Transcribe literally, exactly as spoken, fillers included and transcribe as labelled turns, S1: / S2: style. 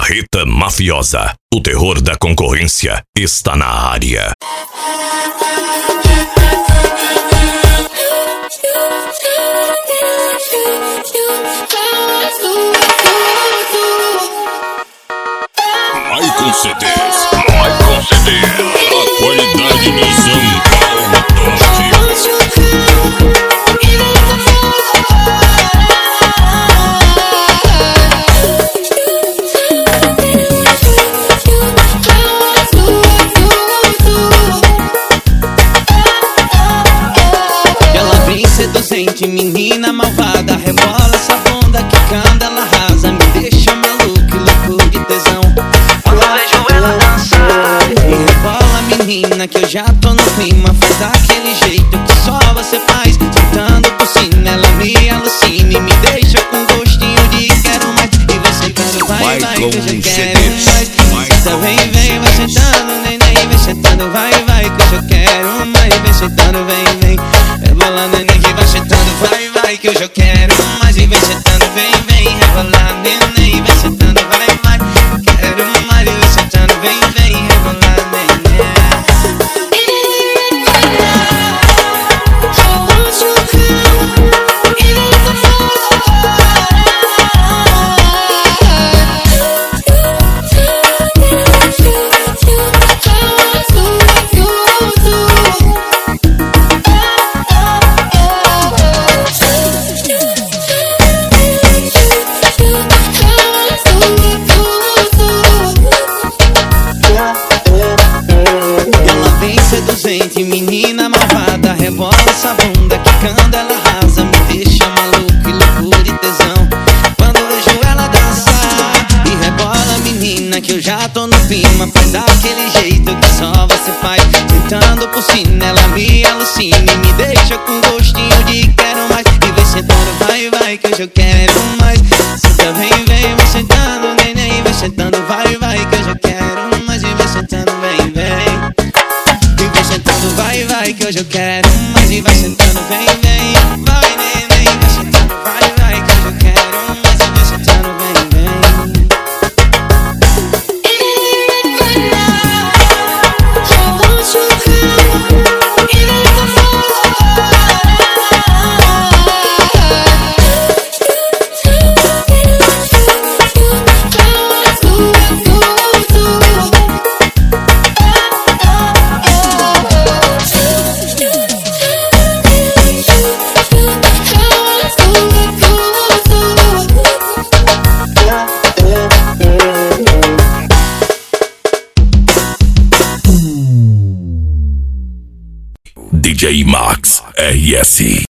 S1: Marreta Mafiosa. O terror da concorrência está na área. Maicon C Ds, Maicon C Ds, a qualidade de São Paulo.
S2: Ela vem seduzente, menina malvada, rebola essa bunda que canta, ela arrasa, me deixa maluco e louco de tesão. Quando eu vejo ela dançar e rebola, menina, que eu já tô no clima, faz daquele jeito que só você faz, sentando por cima, ela me alucina e me deixa com gostinho de quero mais. E vai sentando, vai, vai, que eu já quero mais. Senta, vem, vem, vai sentando, neném, vem sentando, vai, vai, que eu já quero mais. Vem sentando, vem, vem, rebola, neném, que vai sentando, vai, vai, que eu já quero mais. E vem sentando, vem, vem, rebola, neném, vem sentando, vai, vai, quero mais. E vem sentando, vem, vem, rebola, neném. Seduzente, menina malvada, rebola essa bunda que canta, ela arrasa, me deixa maluco e louco de tesão. Quando eu vejo ela dançar e rebola, menina, que eu já tô no clima, faz daquele jeito que só você faz, sentando por cima, ela me alucina e me deixa com gostinho de quero mais. E vem sentando, vai, vai, que eu já quero mais. Senta, vem, vem, vai sentando, neném, vai sentando, vai, vai, que eu já quero mais. E vem sentando, vem, vem, vai, vai, que hoje eu quero mais. E vai sentando, vem, vem, vai, neném, vai sentando, vai, vai, que hoje eu quero mais. E vai sentando, vem, vem.
S1: D J Max R S.